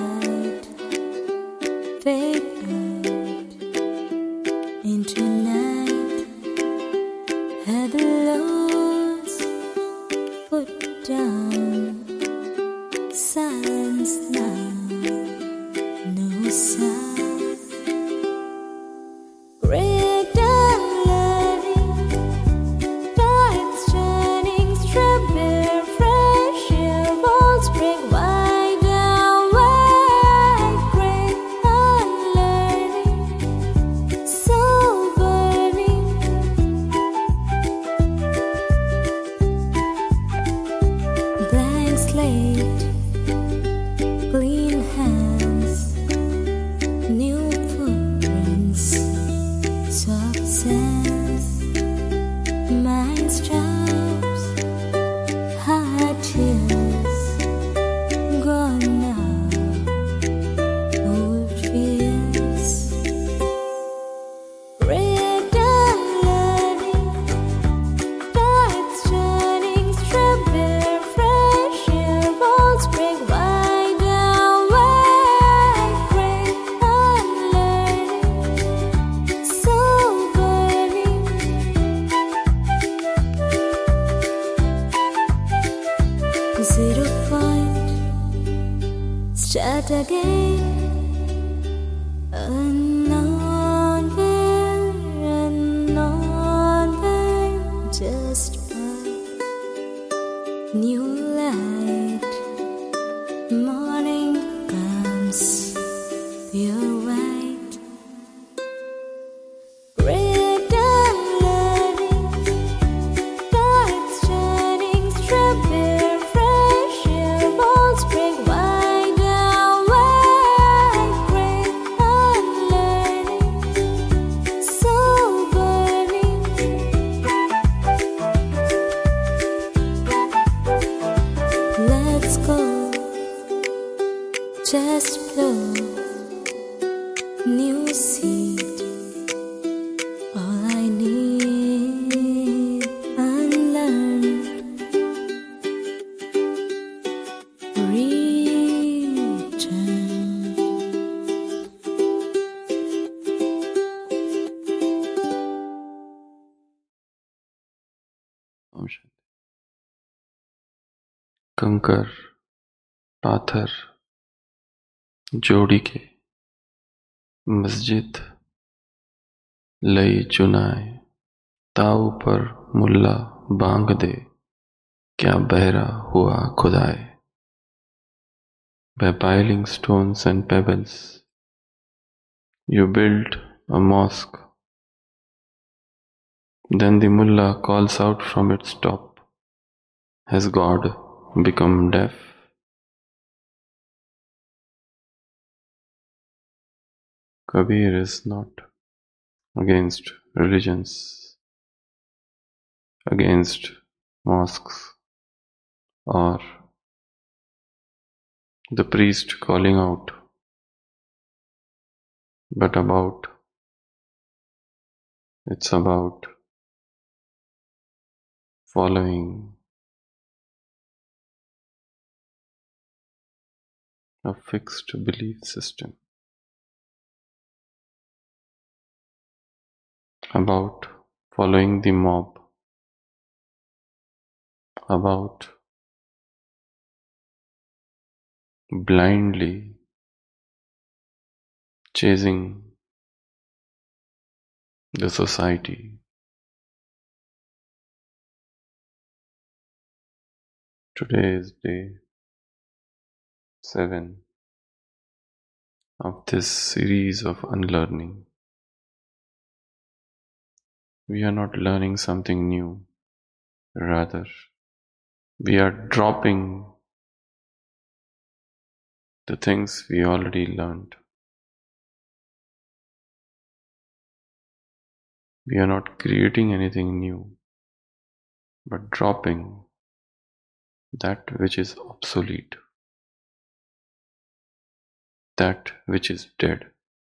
light fade out into night. Had the loads put down, silence now, no sound. Red and learning, tides turning, strawberry fresh air, walls break wide and wide. Great unlearning, soul burning. Blank slate, clean hands, new footprints, soft sands, mind stops, hard tears, gone now, old fears. Red and learning, tides turning, strawberry fresh air, walls break wide and wide. Great unlearning, soul burning. Zero point, start again. Unknown where, just path. New light, morning comes, pure white. Red and learning, tides turning, strawberry fresh air, walls break wide and wide. Great unlearning, soul burning. Let's go, just flow, new seed, all I need, unlearned, return. कंकर पाथर जोड़ी के मस्जिद लई चुनाए, ताऊ पर मुल्ला बांग दे, क्या बहरा हुआ खुदाए. By piling stones and pebbles, you build a mosque. Then the mullah calls out from its top, has God become deaf? Kabir is not against religions, against mosques, or the priest calling out, but it's about following a fixed belief system, about following the mob, about blindly chasing the society. Today is day 7 of this series of unlearning. We are not learning something new, rather, we are dropping the things we already learned. We are not creating anything new, but dropping that which is obsolete, that which is dead.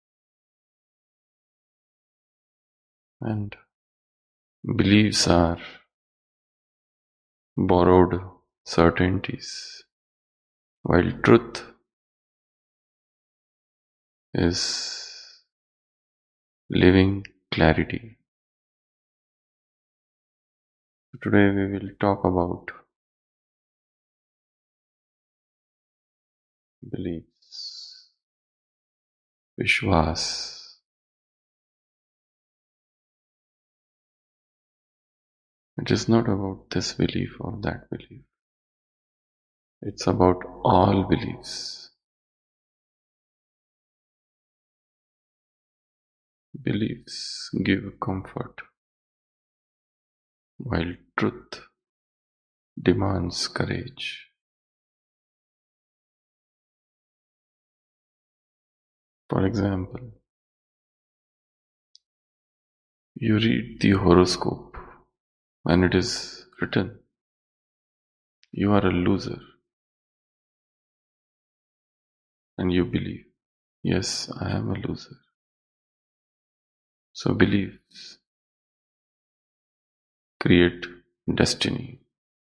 And beliefs are borrowed certainties, while truth is living clarity. Today we will talk about beliefs, Vishwas. It is not about this belief or that belief. It's about all beliefs. Beliefs give comfort, while truth demands courage. For example, you read the horoscope and it is written, you are a loser, and you believe, yes, I am a loser. So beliefs create destiny.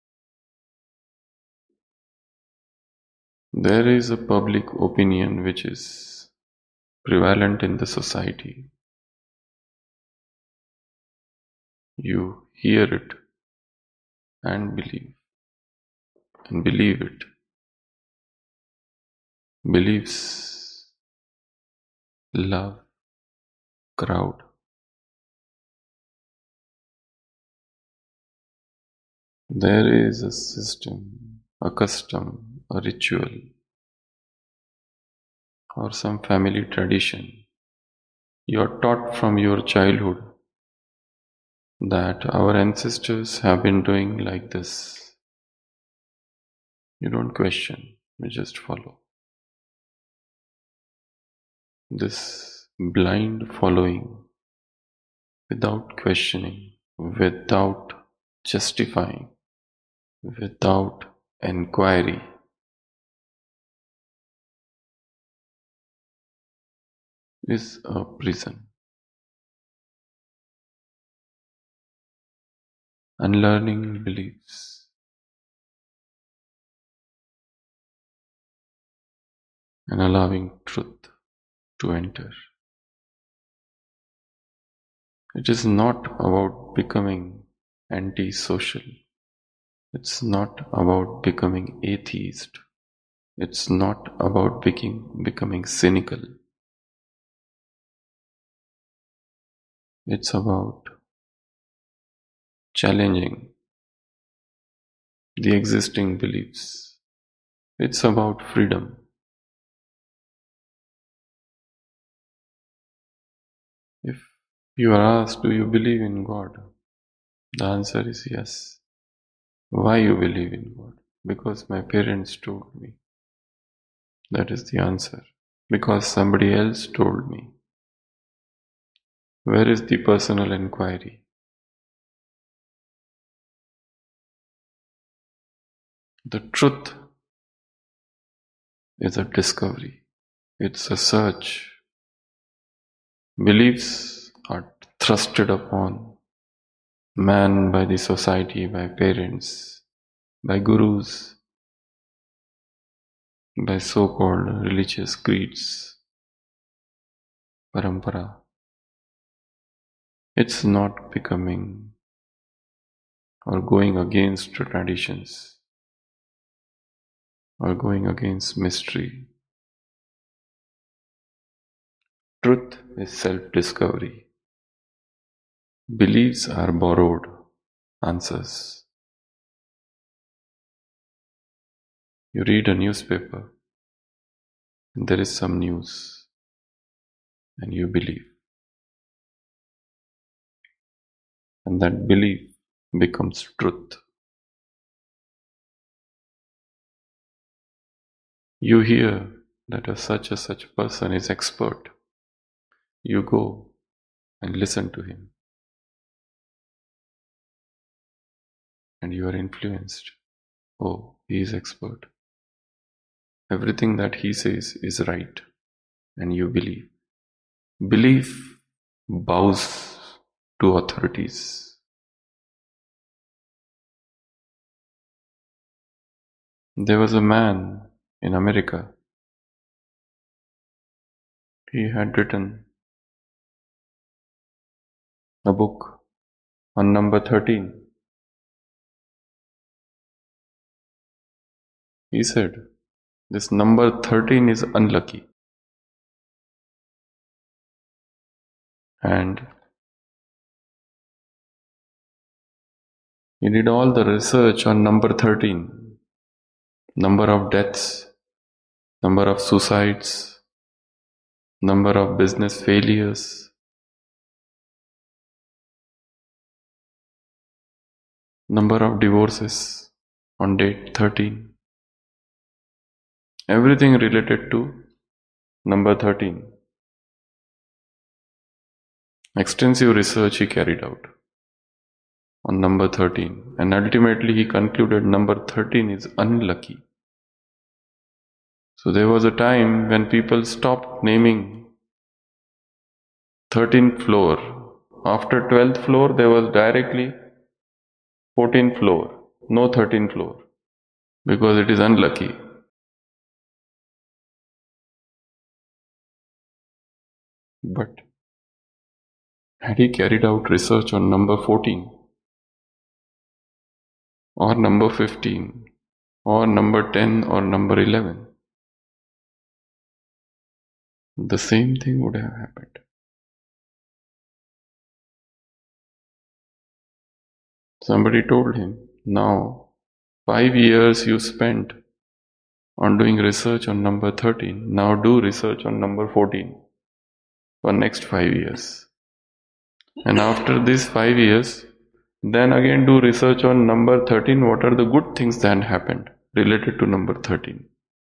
There is a public opinion which is prevalent in the society. You hear it and believe it. Beliefs love crowd. There is a system, a custom, a ritual, or some family tradition. You are taught from your childhood that our ancestors have been doing like this. You don't question, you just follow. This blind following, without questioning, without justifying, without enquiry, is a prison. Unlearning beliefs and allowing truth to enter. It is not about becoming anti-social. It's not about becoming atheist. It's not about becoming cynical. It's about challenging the existing beliefs. It's about freedom. If you are asked, do you believe in God? The answer is yes. Why you believe in God? Because my parents told me. That is the answer. Because somebody else told me. Where is the personal inquiry? The truth is a discovery. It's a search. Beliefs are thrusted upon man by the society, by parents, by gurus, by so-called religious creeds, parampara. It's not becoming or going against traditions or going against mystery. Truth is self-discovery. Beliefs are borrowed answers. You read a newspaper and there is some news and you believe. And that belief becomes truth. You hear that a such person is expert. You go and listen to him. And you are influenced. Oh, he is expert. Everything that he says is right. And you believe. Belief bows to authorities. There was a man in America. he had written a book on number 13. He said, this number 13 is unlucky. And he did all the research on number 13, number of deaths, number of suicides, number of business failures, number of divorces on date 13. Everything related to number 13. Extensive research he carried out on number 13, and ultimately he concluded number 13 is unlucky. So there was a time when people stopped naming 13th floor. After 12th floor, there was directly 14th floor, no 13th floor, because it is unlucky. But had he carried out research on number 14, or number 15, or number 10, or number 11, the same thing would have happened. Somebody told him, now 5 years you spent on doing research on number 13, now do research on number 14 for next 5 years. And after these 5 years, then again do research on number 13, what are the good things that happened related to number 13.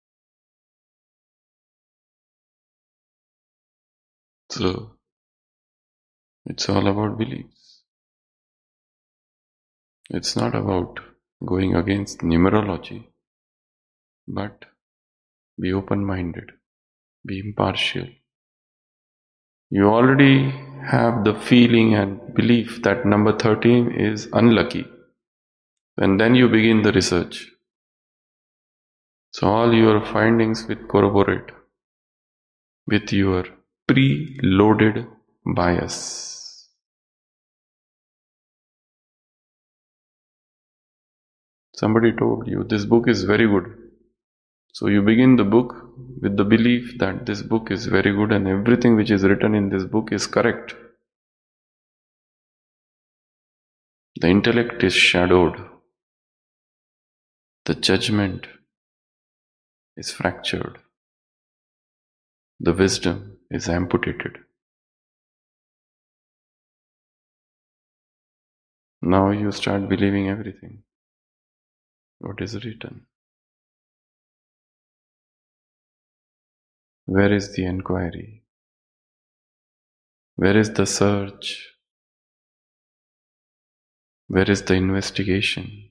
So, it's all about beliefs. It's not about going against numerology, but be open-minded, be impartial. You already have the feeling and belief that number 13 is unlucky, and then you begin the research. So all your findings will corroborate with your pre-loaded bias. Somebody told you this book is very good. So you begin the book with the belief that this book is very good and everything which is written in this book is correct. The intellect is shadowed. The judgment is fractured. The wisdom is amputated. Now you start believing everything what is written. Where is the inquiry? Where is the search? Where is the investigation?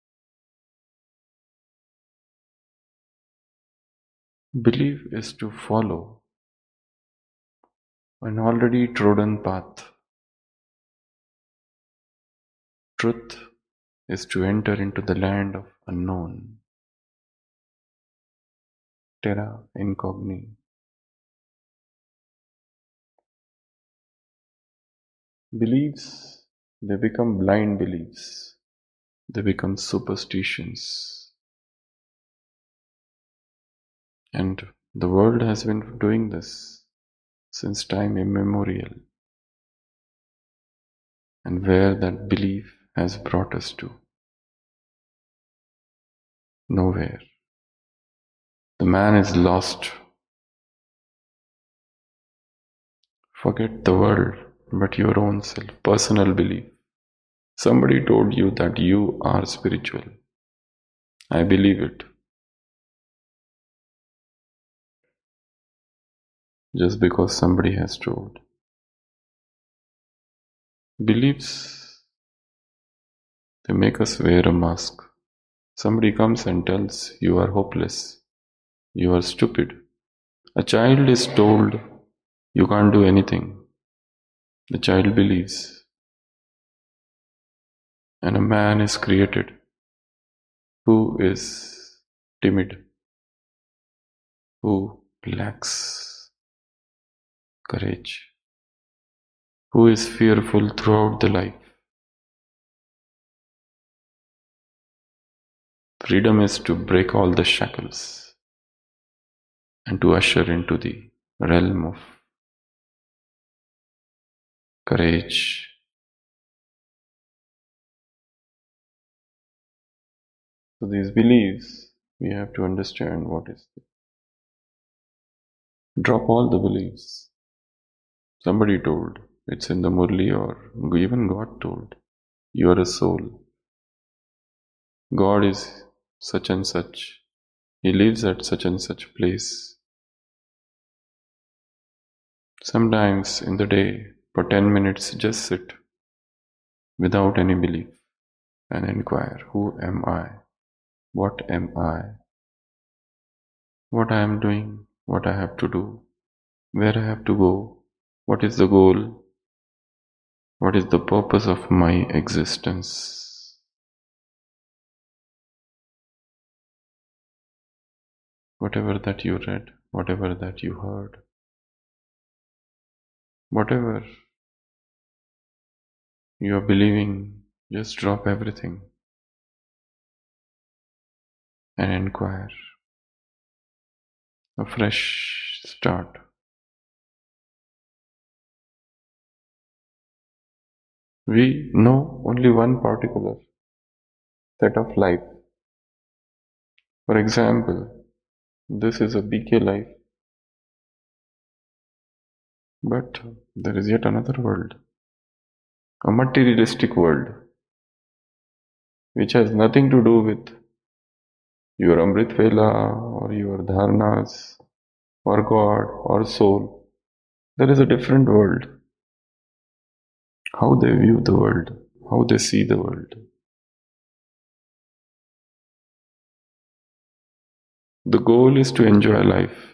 Belief is to follow an already trodden path. Truth is to enter into the land of unknown. Terra incognita. Beliefs, they become blind beliefs. They become superstitions. And the world has been doing this since time immemorial. And where that belief has brought us to? Nowhere. The man is lost. Forget the world, but your own self, personal belief. Somebody told you that you are spiritual. I believe it. Just because somebody has told. Beliefs, they make us wear a mask. Somebody comes and tells you are hopeless, you are stupid. A child is told you can't do anything. The child believes. And a man is created who is timid, who lacks courage. Who is fearful throughout the life? Freedom is to break all the shackles and to usher into the realm of courage. So these beliefs, we have to understand what is it. Drop all the beliefs. Somebody told, it's in the Murli, or even God told, you are a soul. God is such and such. He lives at such and such place. Sometimes in the day, for 10 minutes, just sit without any belief and inquire, who am I? What am I? What I am doing? What I have to do? Where I have to go? What is the goal? What is the purpose of my existence? Whatever that you read, whatever that you heard, whatever you are believing, just drop everything and inquire. A fresh start. We know only one particular set of life. For example, this is a BK life, but there is yet another world, a materialistic world, which has nothing to do with your Amrit Vela or your Dharnas or God or soul. There is a different world. How they view the world, how they see the world. The goal is to enjoy life.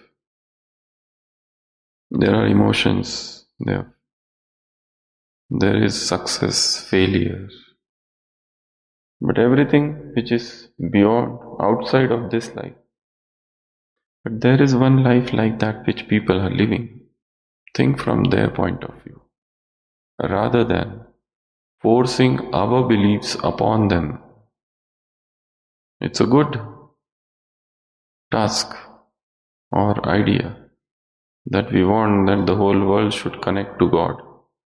There are emotions there. There is success, failure. But everything which is beyond, outside of this life. But there is one life like that which people are living. Think from their point of view, rather than forcing our beliefs upon them. It's a good task or idea that we want that the whole world should connect to God.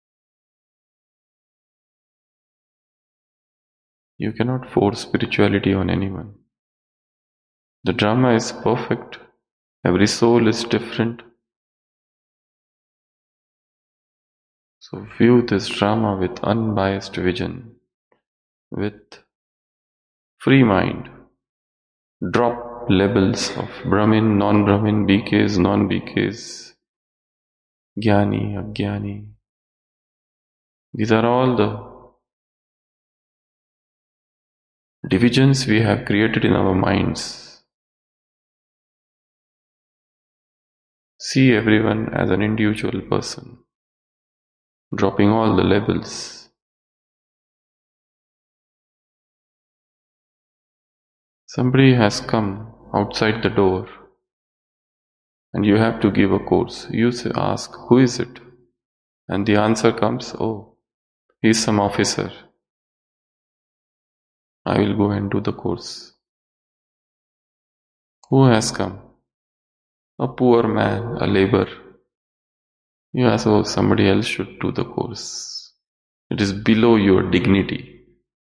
You cannot force spirituality on anyone. The drama is perfect. Every soul is different. So view this drama with unbiased vision, with free mind. Drop labels of Brahmin, non-Brahmin, BKs, non-BKs, Jnani, Ajnani. These are all the divisions we have created in our minds. See everyone as an individual person, dropping all the labels. Somebody has come outside the door and you have to give a course. You ask, who is it? And the answer comes, oh, he's some officer. I will go and do the course. Who has come? A poor man, a laborer. You ask, oh, somebody else should do the course. It is below your dignity.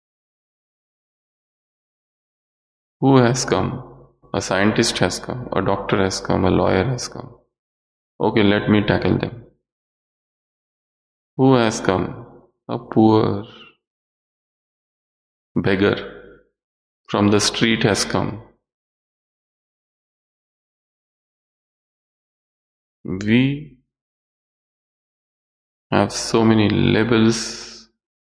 Who has come? A scientist has come, a doctor has come, a lawyer has come. Okay, let me tackle them. Who has come? A poor beggar from the street has come. We have so many labels.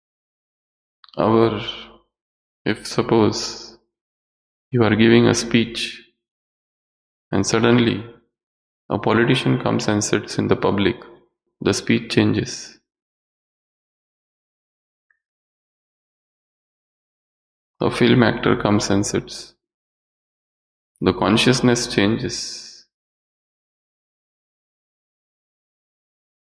If suppose you are giving a speech and suddenly a politician comes and sits in the public, the speech changes. A film actor comes and sits. The consciousness changes.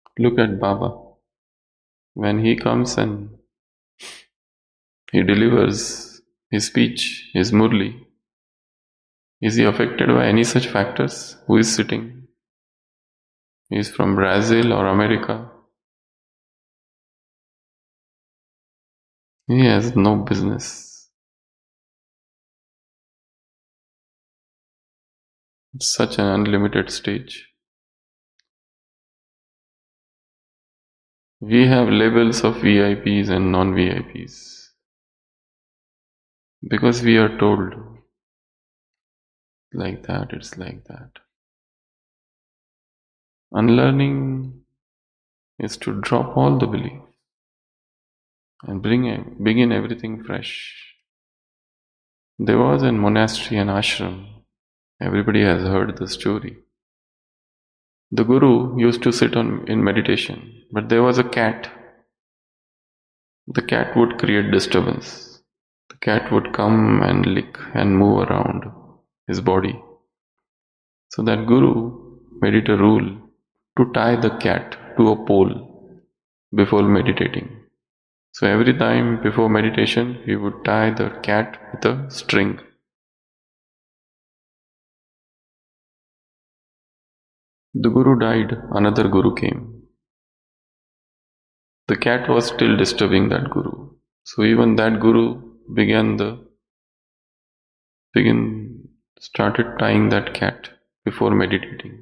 Look at Baba. When he comes and he delivers his speech, his murli, is he affected by any such factors? Who is sitting? He is from Brazil or America. He has no business. It's such an unlimited stage. We have labels of VIPs and non-VIPs because we are told like that, it's like that. Unlearning is to drop all the belief and begin everything fresh. There was a monastery and ashram. Everybody has heard the story. The guru used to sit in meditation, but there was a cat. The cat would create disturbance. The cat would come and lick and move around his body. So that guru made it a rule to tie the cat to a pole before meditating. So every time before meditation, he would tie the cat with a string. The guru died, another guru came. The cat was still disturbing that guru. So even that guru started tying that cat before meditating.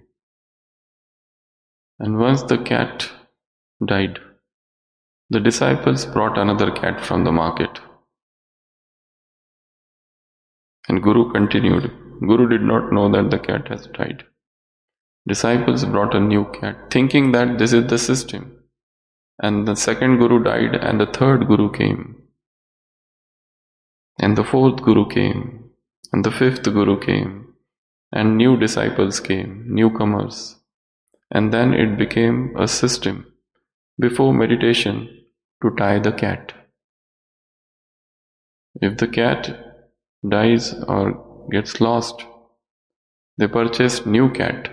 And once the cat died, the disciples brought another cat from the market. And Guru continued. Guru did not know that the cat has died. Disciples brought a new cat, thinking that this is the system. And the second Guru died, and the third Guru came. And the fourth Guru came. And the fifth Guru came. And new disciples came, newcomers. And then it became a system before meditation to tie the cat. If the cat dies or gets lost, they purchase new cat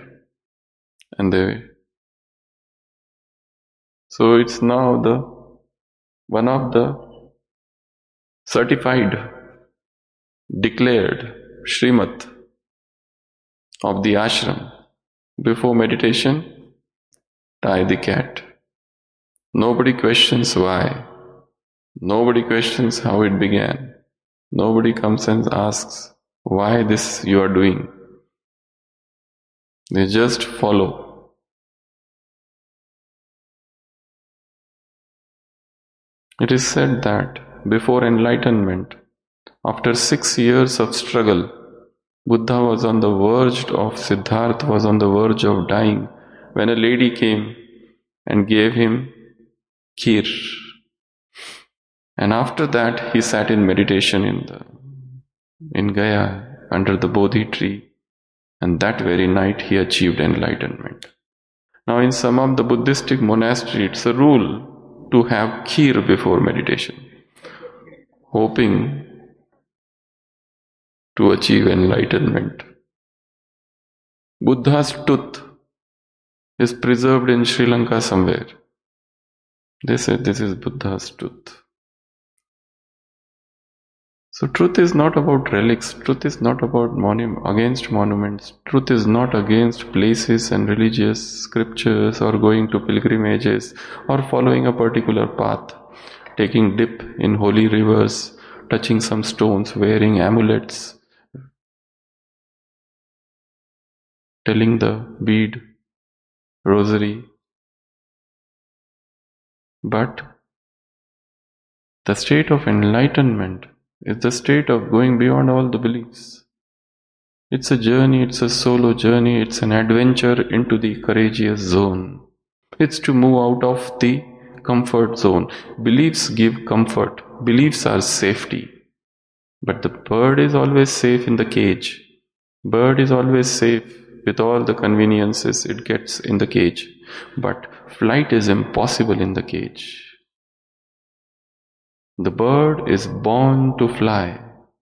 so it's now one of the certified, declared Srimat of the ashram. Before meditation, tie the cat. Nobody questions why. Nobody questions how it began. Nobody comes and asks why this you are doing. They just follow. It is said that before enlightenment, after 6 years of struggle, Buddha was on the verge of, Siddhartha was on the verge of dying when a lady came and gave him kheer. And after that, he sat in meditation in Gaya under the Bodhi tree, and that very night he achieved enlightenment. Now, in some of the Buddhistic monasteries, it's a rule to have kheer before meditation, hoping to achieve enlightenment. Buddha's tooth is preserved in Sri Lanka somewhere. They say this is Buddha's tooth. So truth is not about relics, truth is not about against monuments, truth is not against places and religious scriptures or going to pilgrimages or following a particular path, taking dip in holy rivers, touching some stones, wearing amulets, telling the bead, rosary. But the state of enlightenment is the state of going beyond all the beliefs. It's a journey, it's a solo journey, it's an adventure into the courageous zone. It's to move out of the comfort zone. Beliefs give comfort, beliefs are safety. But the bird is always safe in the cage. Bird is always safe with all the conveniences it gets in the cage. But flight is impossible in the cage. The bird is born to fly.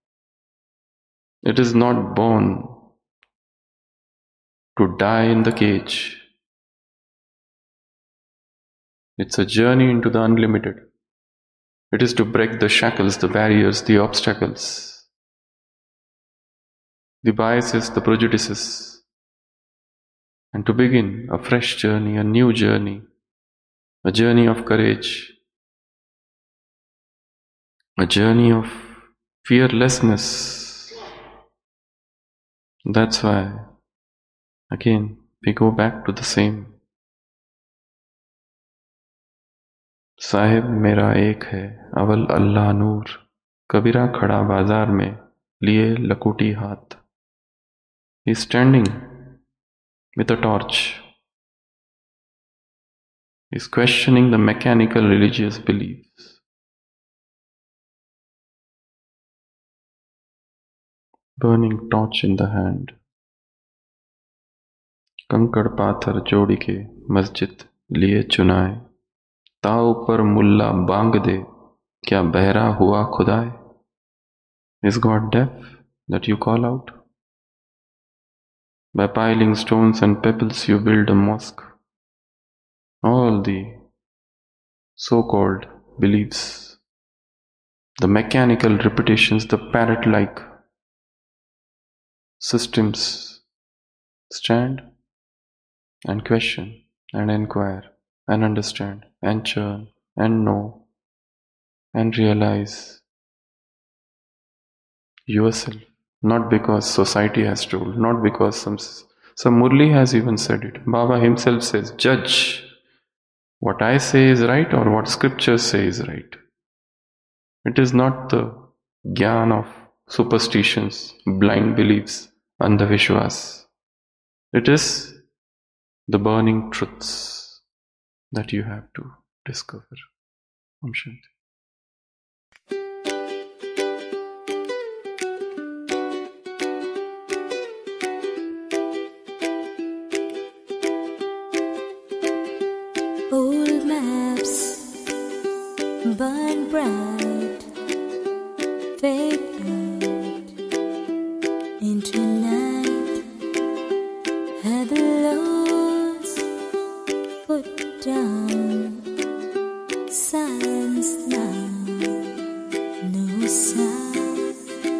It is not born to die in the cage. It's a journey into the unlimited. It is to break the shackles, the barriers, the obstacles, the biases, the prejudices, and to begin a fresh journey, a new journey, a journey of courage, a journey of fearlessness. That's why, again, we go back to the same. Sahib मेरा एक है अवल अल्लाह नूर, कबीरा खड़ा बाजार में लिए लकुटी हाथ. He's standing with a torch. He's questioning the mechanical religious beliefs. Burning torch in the hand. कंकड़ पाथर जोड़ी के मस्जिद लिए चुनाए, ताऊ पर मुल्ला बांग दे, क्या बहरा हुआ खुदाए? Is God deaf that you call out? By piling stones and pebbles you build a mosque. All the so-called beliefs, the mechanical repetitions, the parrot-like systems, stand and question and inquire and understand and churn and know and realize yourself, not because society has told, not because some Murli has even said it. Baba himself says, judge what I say is right or what scriptures say is right. It is not the gyan of superstitions, blind beliefs, andhavishwas. It is the burning truths that you have to discover. Om Shanti. Old maps burn bright, fade out into night. Have the loads put down, silence now, no sound.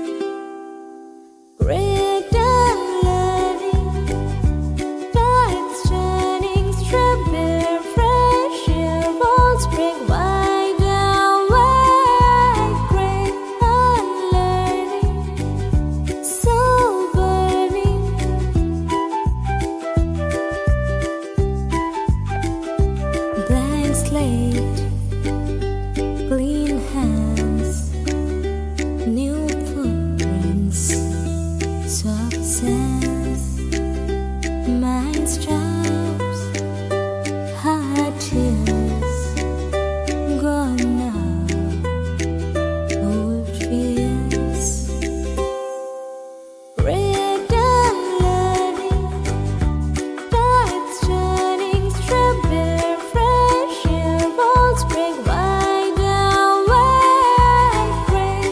Break down letting, tides turning, strip bare, fresh air, walls break wide down, white, gray, unlearning, soul burning. Blank slate, clean hands, new footprints, soft sands, mind's drops, hard tears, gone now, old fears. Red down letting, tides turning, strip bare, fresh air, walls break wide down, white, gray,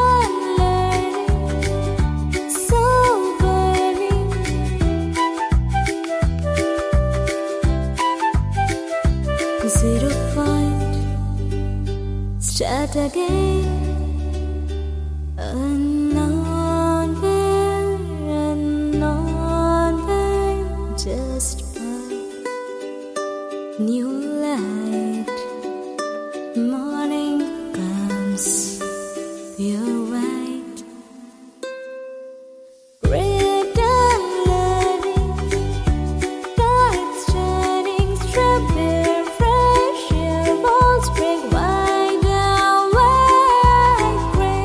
unlearning, soul burning. Zero point, start again. Unknown way, just path. New light, morning comes, pure white. Red down letting, tides turning, strip bare, fresh air, walls break wide down, white, gray,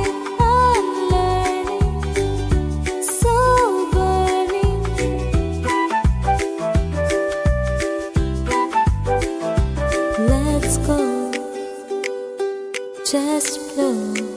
unlearning, soul burning. Let's go, just flow.